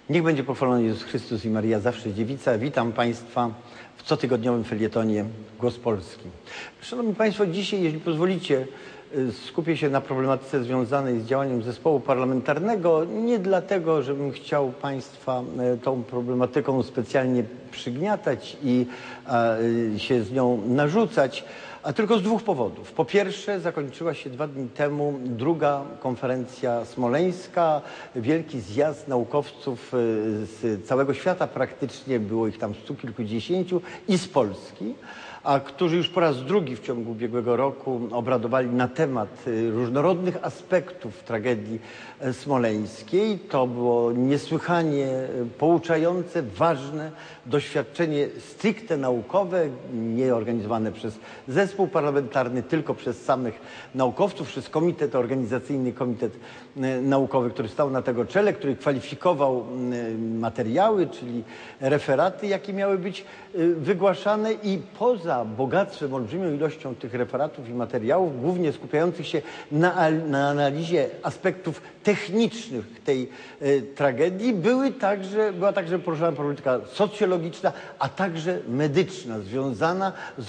Niech będzie pochwalony Jezus Chrystus i Maria zawsze dziewica. Witam Państwa w cotygodniowym felietonie Głos Polski. Szanowni Państwo, dzisiaj, jeśli pozwolicie, skupię się na problematyce związanej z działaniem zespołu parlamentarnego. Nie dlatego, żebym chciał Państwa tą problematyką specjalnie przygniatać i się z nią narzucać, a tylko z dwóch powodów. Po pierwsze, zakończyła się 2 dni temu druga konferencja smoleńska, wielki zjazd naukowców z całego świata, praktycznie było ich tam 100 kilkudziesięciu i z Polski, a którzy już po raz drugi w ciągu ubiegłego roku obradowali na temat różnorodnych aspektów tragedii smoleńskiej. To było niesłychanie pouczające, ważne doświadczenie stricte naukowe, nie organizowane przez zespół parlamentarny, tylko przez samych naukowców, przez komitet organizacyjny, komitet naukowy, który stał na tego czele, który kwalifikował materiały, czyli referaty, jakie miały być wygłaszane, i poza bogactwem, olbrzymią ilością tych referatów i materiałów, głównie skupiających się na analizie aspektów technicznych tej tragedii, była także poruszana problematyka socjologiczna, a także medyczna, związana z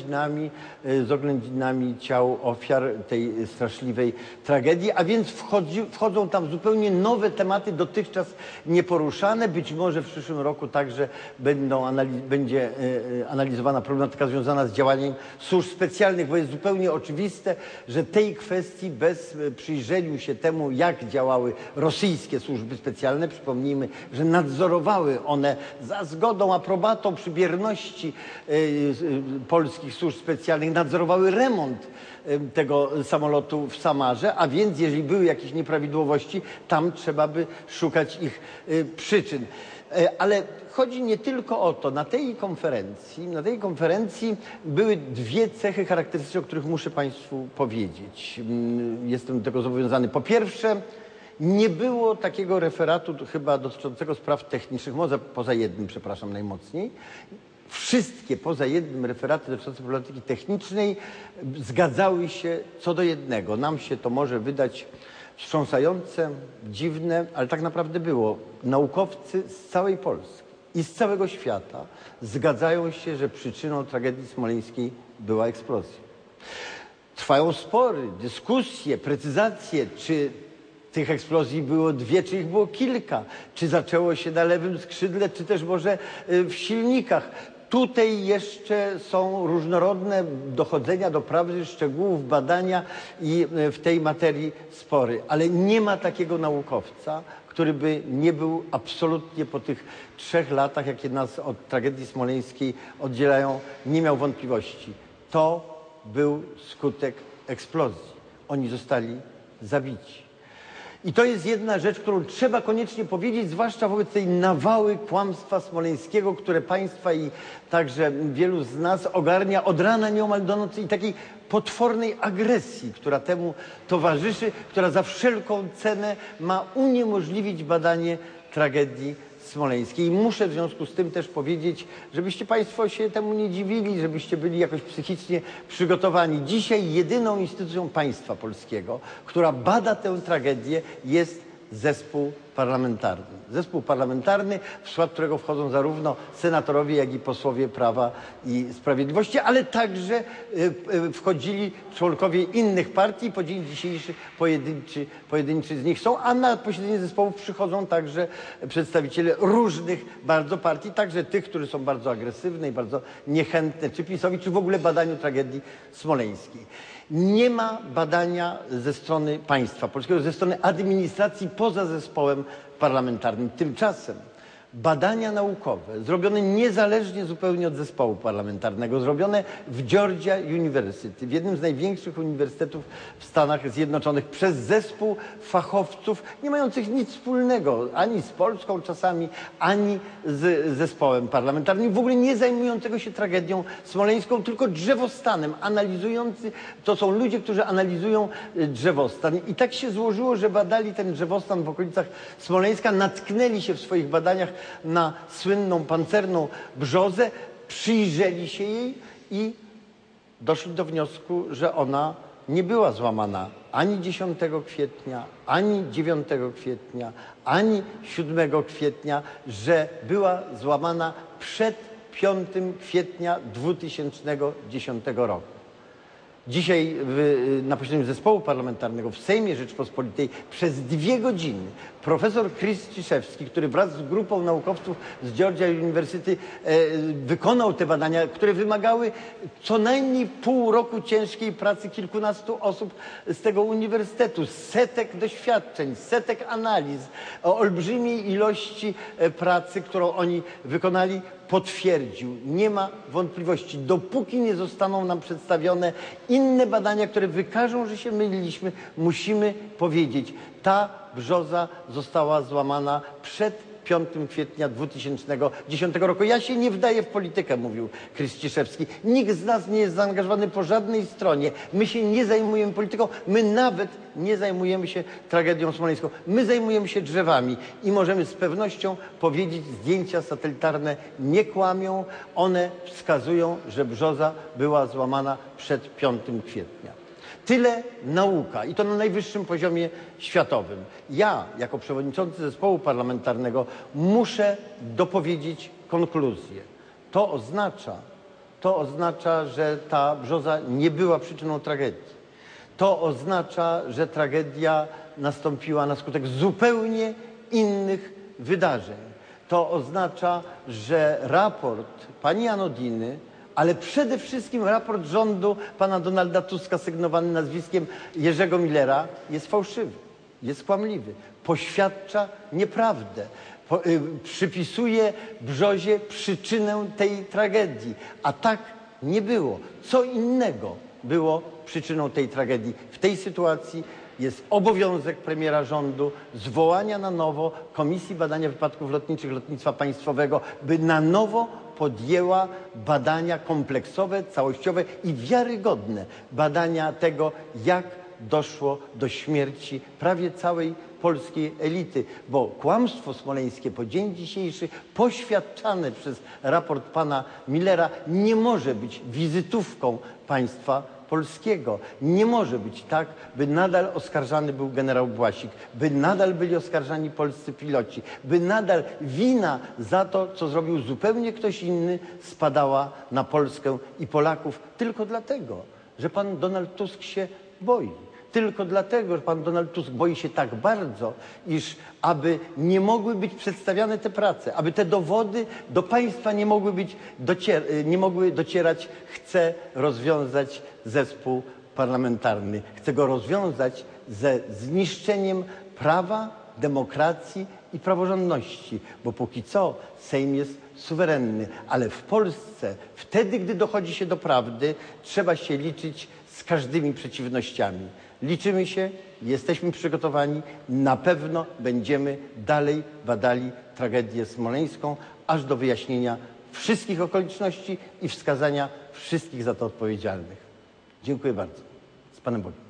oględzinami ciał ofiar tej straszliwej tragedii, a więc wchodzą tam zupełnie nowe tematy, dotychczas nieporuszane. Być może w przyszłym roku także będzie analizowana problematyka związana z działaniem służb specjalnych, bo jest zupełnie oczywiste, że tej kwestii bez przyjrzeniu się temu, jak działały rosyjskie służby specjalne, przypomnijmy, że nadzorowały one za zgodą, aprobatą, przy bierności polskich służb specjalnych, nadzorowały remont tego samolotu w Samarze, a więc jeżeli były jakieś nieprawidłowości, tam trzeba by szukać ich przyczyn. Ale chodzi nie tylko o to. Na tej konferencji były 2 cechy charakterystyczne, o których muszę Państwu powiedzieć. Jestem do tego zobowiązany. Po pierwsze, nie było takiego referatu chyba dotyczącego spraw technicznych, może poza jednym, przepraszam najmocniej. Wszystkie poza jednym referaty dotyczące problematyki technicznej zgadzały się co do jednego. Nam się to może wydać wstrząsające, dziwne, ale tak naprawdę było. Naukowcy z całej Polski i z całego świata zgadzają się, że przyczyną tragedii smoleńskiej była eksplozja. Trwają spory, dyskusje, precyzacje, czy tych eksplozji było 2, czy ich było kilka, czy zaczęło się na lewym skrzydle, czy też może w silnikach. Tutaj jeszcze są różnorodne dochodzenia do prawdy, szczegółów, badania i w tej materii spory. Ale nie ma takiego naukowca, który by nie był absolutnie po tych 3 latach, jakie nas od tragedii smoleńskiej oddzielają, nie miał wątpliwości. To był skutek eksplozji. Oni zostali zabici. I to jest jedna rzecz, którą trzeba koniecznie powiedzieć, zwłaszcza wobec tej nawały kłamstwa smoleńskiego, które Państwa i także wielu z nas ogarnia od rana nieomal do nocy, i takiej potwornej agresji, która temu towarzyszy, która za wszelką cenę ma uniemożliwić badanie tragedii smoleńskiej. I muszę w związku z tym też powiedzieć, żebyście Państwo się temu nie dziwili, żebyście byli jakoś psychicznie przygotowani. Dzisiaj jedyną instytucją państwa polskiego, która bada tę tragedię, jest zespół parlamentarny. Zespół parlamentarny, w skład którego wchodzą zarówno senatorowie, jak i posłowie Prawa i Sprawiedliwości, ale także wchodzili członkowie innych partii. Po dzień dzisiejszy pojedynczy z nich są, a na posiedzenie zespołów przychodzą także przedstawiciele różnych bardzo partii, także tych, które są bardzo agresywne i bardzo niechętne czy PiS-owi, czy w ogóle badaniu tragedii smoleńskiej. Nie ma badania ze strony państwa polskiego, ze strony administracji poza zespołem parlamentarnym. Tymczasem badania naukowe, zrobione niezależnie zupełnie od zespołu parlamentarnego, zrobione w Georgia University, w jednym z największych uniwersytetów w Stanach Zjednoczonych, przez zespół fachowców nie mających nic wspólnego ani z Polską czasami, ani z zespołem parlamentarnym, w ogóle nie zajmującego się tragedią smoleńską, tylko drzewostanem, analizujący. To są ludzie, którzy analizują drzewostan. I tak się złożyło, że badali ten drzewostan w okolicach Smoleńska, natknęli się w swoich badaniach na słynną pancerną brzozę, przyjrzeli się jej i doszli do wniosku, że ona nie była złamana ani 10 kwietnia, ani 9 kwietnia, ani 7 kwietnia, że była złamana przed 5 kwietnia 2010 roku. Dzisiaj na posiedzeniu zespołu parlamentarnego w Sejmie Rzeczypospolitej przez 2 godziny profesor Chris Ciszewski, który wraz z grupą naukowców z Georgia University wykonał te badania, które wymagały co najmniej pół roku ciężkiej pracy kilkunastu osób z tego uniwersytetu, setek doświadczeń, setek analiz, o olbrzymiej ilości pracy, którą oni wykonali, potwierdził. Nie ma wątpliwości. Dopóki nie zostaną nam przedstawione inne badania, które wykażą, że się myliliśmy, musimy powiedzieć, ta brzoza została złamana przed 5 kwietnia 2010 roku. Ja się nie wdaję w politykę, mówił Chris Ciszewski. Nikt z nas nie jest zaangażowany po żadnej stronie. My się nie zajmujemy polityką. My nawet nie zajmujemy się tragedią smoleńską. My zajmujemy się drzewami i możemy z pewnością powiedzieć, zdjęcia satelitarne nie kłamią. One wskazują, że brzoza była złamana przed 5 kwietnia. Tyle nauka i to na najwyższym poziomie światowym. Ja, jako przewodniczący zespołu parlamentarnego, muszę dopowiedzieć konkluzję. To oznacza, że ta brzoza nie była przyczyną tragedii. To oznacza, że tragedia nastąpiła na skutek zupełnie innych wydarzeń. To oznacza, że raport pani Anodiny, ale przede wszystkim raport rządu pana Donalda Tuska sygnowany nazwiskiem Jerzego Millera jest fałszywy, jest kłamliwy, poświadcza nieprawdę, przypisuje brzozie przyczynę tej tragedii, a tak nie było. Co innego było przyczyną tej tragedii. W tej sytuacji jest obowiązek premiera rządu zwołania na nowo Komisji Badania Wypadków Lotniczych Lotnictwa Państwowego, by na nowo podjęła badania kompleksowe, całościowe i wiarygodne badania tego, jak doszło do śmierci prawie całej polskiej elity, bo kłamstwo smoleńskie po dzień dzisiejszy, poświadczane przez raport pana Millera, nie może być wizytówką państwa polskiego. Nie może być tak, by nadal oskarżany był generał Błasik, by nadal byli oskarżani polscy piloci, by nadal wina za to, co zrobił zupełnie ktoś inny, spadała na Polskę i Polaków tylko dlatego, że pan Donald Tusk się boi. Tylko dlatego, że pan Donald Tusk boi się tak bardzo, iż aby nie mogły być przedstawiane te prace, aby te dowody do państwa nie mogły docierać, chce rozwiązać zespół parlamentarny. Chce go rozwiązać ze zniszczeniem prawa, demokracji i praworządności, bo póki co Sejm jest suwerenny, ale w Polsce wtedy, gdy dochodzi się do prawdy, trzeba się liczyć z każdymi przeciwnościami. Liczymy się, jesteśmy przygotowani, na pewno będziemy dalej badali tragedię smoleńską, aż do wyjaśnienia wszystkich okoliczności i wskazania wszystkich za to odpowiedzialnych. Dziękuję bardzo. Z Panem Bogiem.